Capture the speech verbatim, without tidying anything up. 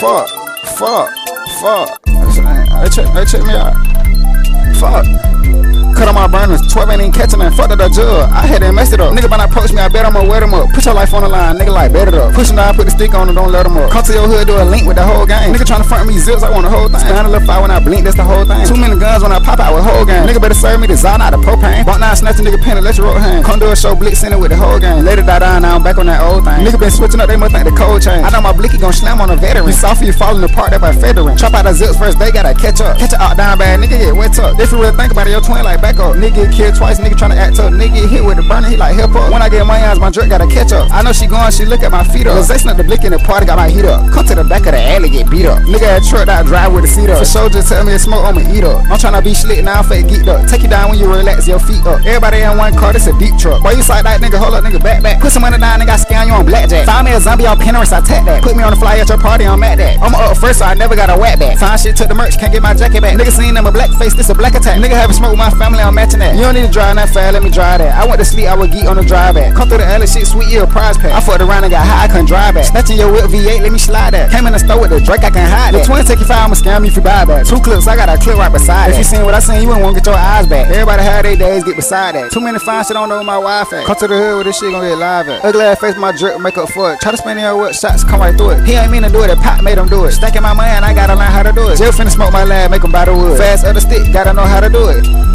Fuck, fuck, fuck. Hey, check, hey, check me out. Fuck. Cut on my burners, twelve ain't even catching that. Fuck that the jug. I had to mess it up. Nigga better approach me, I bet I'ma wet him up. Put your life on the line, nigga like bet it up. Push him down, put the stick on him, don't let him up. Come to your hood, do a link with the whole gang. Nigga tryna front me zips, I want the whole thing. Stand a little fire when I blink, that's the whole thing. Too many guns when I pop out with whole gang. Nigga better serve me the Zod, not the propane. Bought nine, snatch a nigga pen and let your roll hand. Come do a show, blitz in it with the whole gang. Later die down, now I'm back on that old thing. Nigga been switching up, they must think the code change. I know my blicky gon' slam on a veteran. You soft, you falling apart, that by Federer. Chop out the zips first, they gotta catch up. Catch it out down bad, nigga get wet up. If you really think about it, your twin like back up. Nigga get killed twice, nigga tryna act up. Nigga get hit with the burner, he like help up. When I get my eyes, my drink gotta catch up. I know she going, she look at my feet up. Zay snuck the blick in the party, got my heat up. Come to the back of the alley, get beat up. Nigga had truck that drive with the seat up. For sure, just tell me to smoke, I'ma eat up. I'm tryna be slick now, fake geeked up. Take you down when you relax, your feet up. Everybody in one car, this a deep truck. Why you sight that nigga, hold up, nigga, back back. Put some money down, nigga, I scan you on blackjack. Find me a zombie on Pinterest, I tap that. Put me on the fly at your party, I'm at that. I'm up first, so I never got a whack back. Find shit, took the merch, can't get my jacket back. Nigga seen them a black face, this a black attack. Nigga having smoke with my family, I'm matching that. You don't need to drive that fast, let me drive that. I went to sleep, I would geek on the drive back. Come through the alley, shit, sweet, you a prize pack. I fucked around and got high, I couldn't drive back. Snatching your whip V eight, let me slide that. Came in the store with the Drake, I can hide that. The twin take you five, I'ma scam you if you buy back. Two clips, I got a clip right beside that. If you seen what I seen, you wouldn't want to get your eyes back. Everybody had their days, get beside that. Too many fine shit on know my Wi-Fi. Come to the hood with this shit, gon' get live at. Ugly ass face, my drip, make up for it. Try to spend your what shots, come right through it. He ain't mean to do it, the pop made him do it. Stacking my money and I gotta learn how to do it. Jill finna smoke my lab, make him buy the wood. Fast other stick, gotta know how to do it.